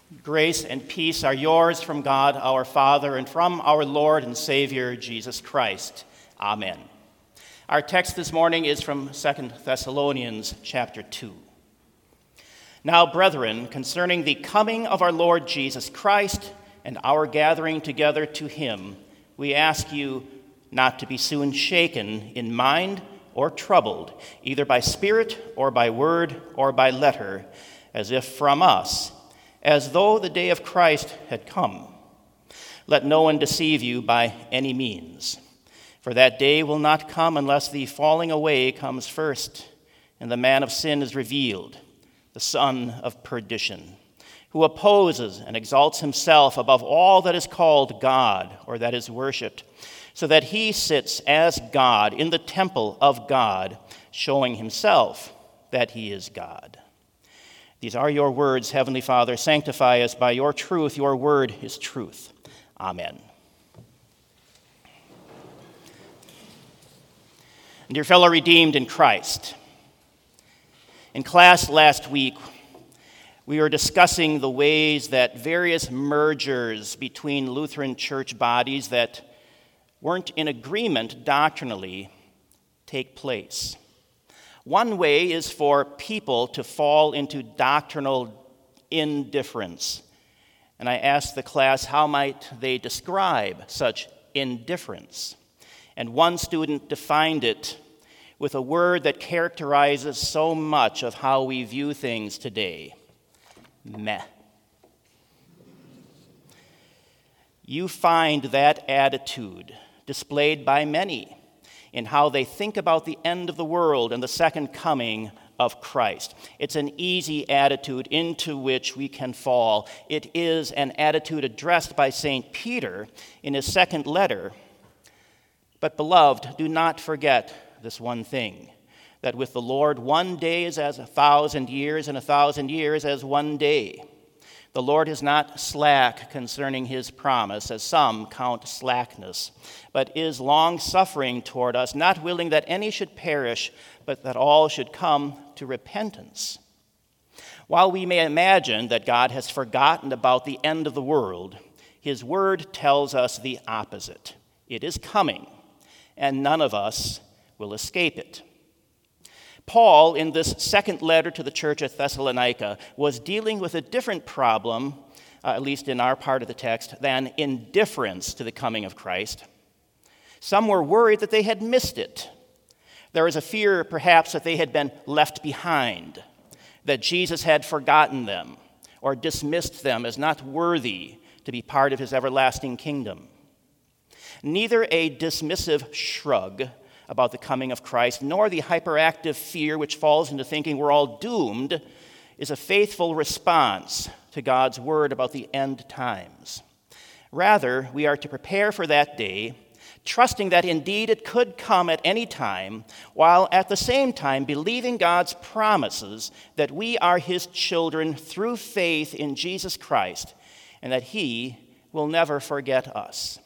Grace and peace are yours from God our Father and from our Lord and Savior Jesus Christ. Amen. Our text this morning is from 2 Thessalonians chapter 2. Now, brethren, concerning the coming of our Lord Jesus Christ and our gathering together to him, we ask you not to be soon shaken in mind or troubled, either by spirit or by word or by letter, as if from us, as though the day of Christ had come. Let no one deceive you by any means, for that day will not come unless the falling away comes first, and the man of sin is revealed, the son of perdition, who opposes and exalts himself above all that is called God or that is worshipped, so that he sits as God in the temple of God, showing himself that he is God. These are your words, Heavenly Father. Sanctify us by your truth. Your word is truth. Amen. Dear fellow redeemed in Christ, in class last week, we were discussing the ways that various mergers between Lutheran church bodies that weren't in agreement doctrinally take place. One way is for people to fall into doctrinal indifference. And I asked the class, how might they describe such indifference? And one student defined it with a word that characterizes so much of how we view things today: meh. You find that attitude displayed by many in how they think about the end of the world and the second coming of Christ. It's an easy attitude into which we can fall. It is an attitude addressed by St. Peter in his second letter. But beloved, do not forget this one thing, that with the Lord 1 day is as 1,000 years, and 1,000 years as 1 day. The Lord is not slack concerning his promise, as some count slackness, but is long-suffering toward us, not willing that any should perish, but that all should come to repentance. While we may imagine that God has forgotten about the end of the world, his word tells us the opposite. It is coming, and none of us will escape it. Paul, in this second letter to the church at Thessalonica, was dealing with a different problem, at least in our part of the text, than indifference to the coming of Christ. Some were worried that they had missed it. There was a fear, perhaps, that they had been left behind, that Jesus had forgotten them or dismissed them as not worthy to be part of his everlasting kingdom. Neither a dismissive shrug about the coming of Christ, nor the hyperactive fear which falls into thinking we're all doomed, is a faithful response to God's word about the end times. Rather, we are to prepare for that day, trusting that indeed it could come at any time, while at the same time believing God's promises that we are his children through faith in Jesus Christ, and that he will never forget us.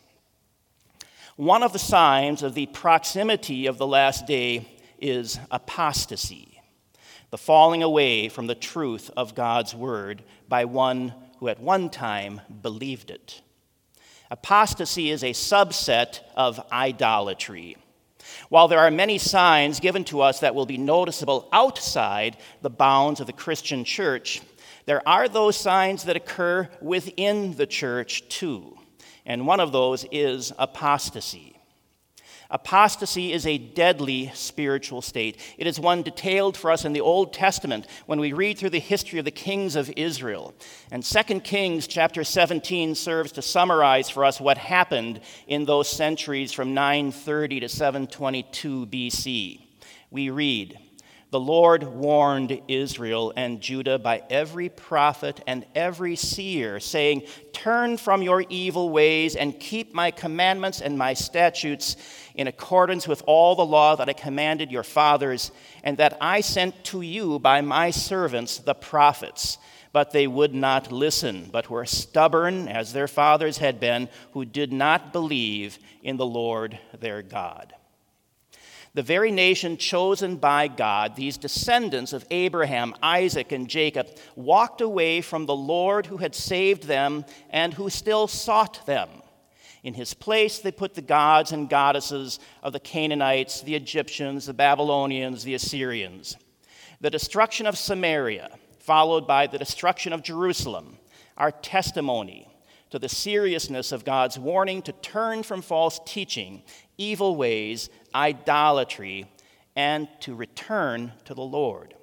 One of the signs of the proximity of the last day is apostasy, the falling away from the truth of God's word by one who at one time believed it. Apostasy is a subset of idolatry. While there are many signs given to us that will be noticeable outside the bounds of the Christian church, there are those signs that occur within the church too. And one of those is apostasy. Apostasy is a deadly spiritual state. It is one detailed for us in the Old Testament when we read through the history of the kings of Israel. And 2 Kings chapter 17 serves to summarize for us what happened in those centuries from 930 to 722 BC. We read, "The Lord warned Israel and Judah by every prophet and every seer, saying, 'Turn from your evil ways and keep my commandments and my statutes in accordance with all the law that I commanded your fathers, and that I sent to you by my servants the prophets. But they would not listen, but were stubborn as their fathers had been, who did not believe in the Lord their God.'" The very nation chosen by God, these descendants of Abraham, Isaac, and Jacob, walked away from the Lord who had saved them and who still sought them. In his place, they put the gods and goddesses of the Canaanites, the Egyptians, the Babylonians, the Assyrians. The destruction of Samaria, followed by the destruction of Jerusalem, are testimony to the seriousness of God's warning to turn from false teaching, evil ways, idolatry, and to return to the Lord.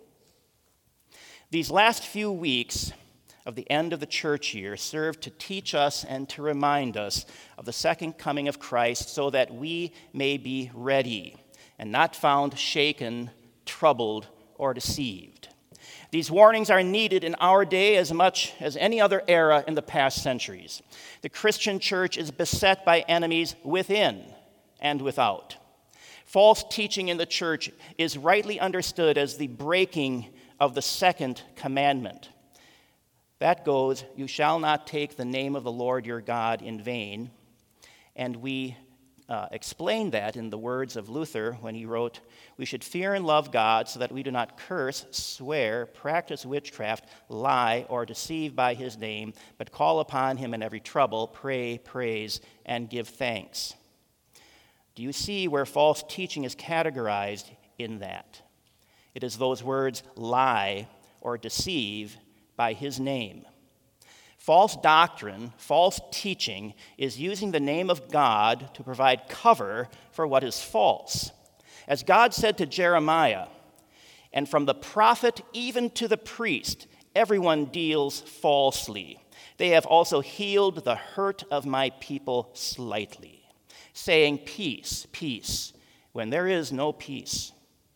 These last few weeks of the end of the church year serve to teach us and to remind us of the second coming of Christ so that we may be ready and not found shaken, troubled, or deceived. These warnings are needed in our day as much as any other era in the past centuries. The Christian church is beset by enemies within and without. False teaching in the church is rightly understood as the breaking of the second commandment. That goes, "You shall not take the name of the Lord your God in vain." And we explain that in the words of Luther when he wrote, "We should fear and love God so that we do not curse, swear, practice witchcraft, lie, or deceive by his name, but call upon him in every trouble, pray, praise, and give thanks." Do you see where false teaching is categorized in that? It is those words, lie or deceive by his name. False doctrine, false teaching is using the name of God to provide cover for what is false. As God said to Jeremiah, "And from the prophet even to the priest, everyone deals falsely. They have also healed the hurt of my people slightly, saying, 'Peace, peace,' when there is no peace."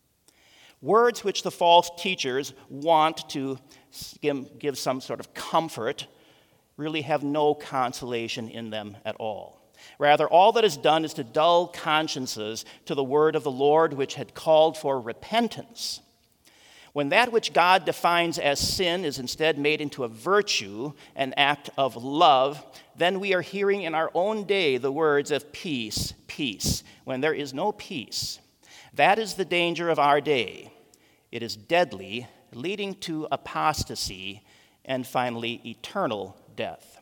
Words which the false teachers want to give some sort of comfort really have no consolation in them at all. Rather, all that is done is to dull consciences to the word of the Lord, which had called for repentance. When that which God defines as sin is instead made into a virtue, an act of love, then we are hearing in our own day the words of peace, peace, when there is no peace. That is the danger of our day. It is deadly, leading to apostasy and finally eternal death.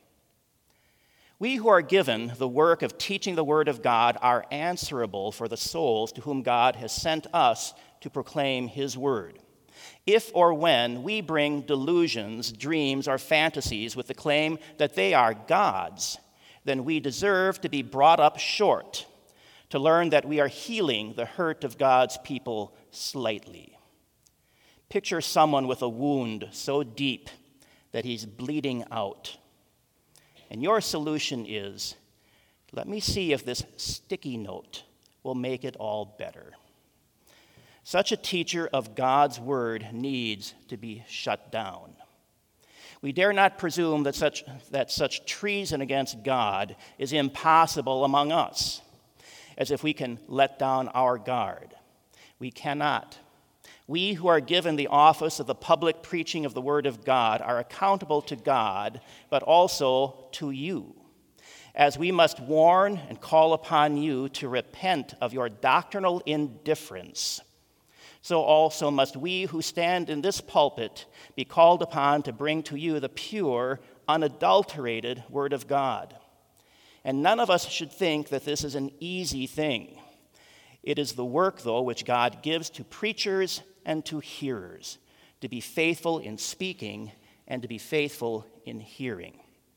We who are given the work of teaching the Word of God are answerable for the souls to whom God has sent us to proclaim His Word. If or when we bring delusions, dreams, or fantasies with the claim that they are God's, then we deserve to be brought up short, to learn that we are healing the hurt of God's people slightly. Picture someone with a wound so deep that he's bleeding out. And your solution is, let me see if this sticky note will make it all better. Such a teacher of God's word needs to be shut down. We dare not presume that such treason against God is impossible among us, as if we can let down our guard. We cannot. We who are given the office of the public preaching of the Word of God are accountable to God, but also to you, as we must warn and call upon you to repent of your doctrinal indifference. So also must we who stand in this pulpit be called upon to bring to you the pure, unadulterated Word of God. And none of us should think that this is an easy thing. It is the work, though, which God gives to preachers and to hearers, to be faithful in speaking and to be faithful in hearing.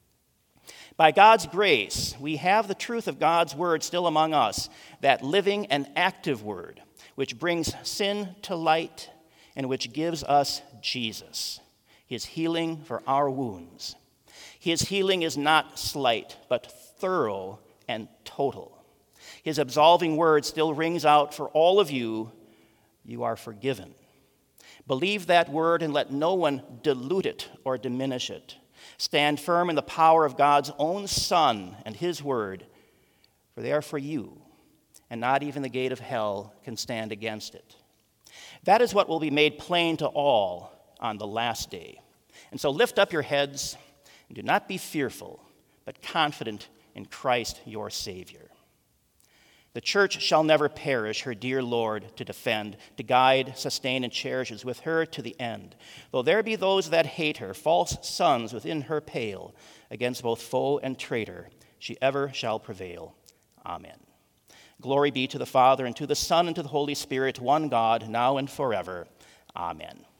By God's grace, we have the truth of God's word still among us, that living and active word, which brings sin to light and which gives us Jesus, his healing for our wounds. His healing is not slight, but thorough and total. His absolving word still rings out for all of you. You are forgiven. Believe that word and let no one dilute it or diminish it. Stand firm in the power of God's own Son and his word, for they are for you, and not even the gate of hell can stand against it. That is what will be made plain to all on the last day. And so lift up your heads and do not be fearful, but confident in Christ your Savior. The church shall never perish, her dear Lord to defend, to guide, sustain, and cherish is with her to the end. Though there be those that hate her, false sons within her pale, against both foe and traitor, she ever shall prevail. Amen. Glory be to the Father, and to the Son, and to the Holy Spirit, one God, now and forever. Amen.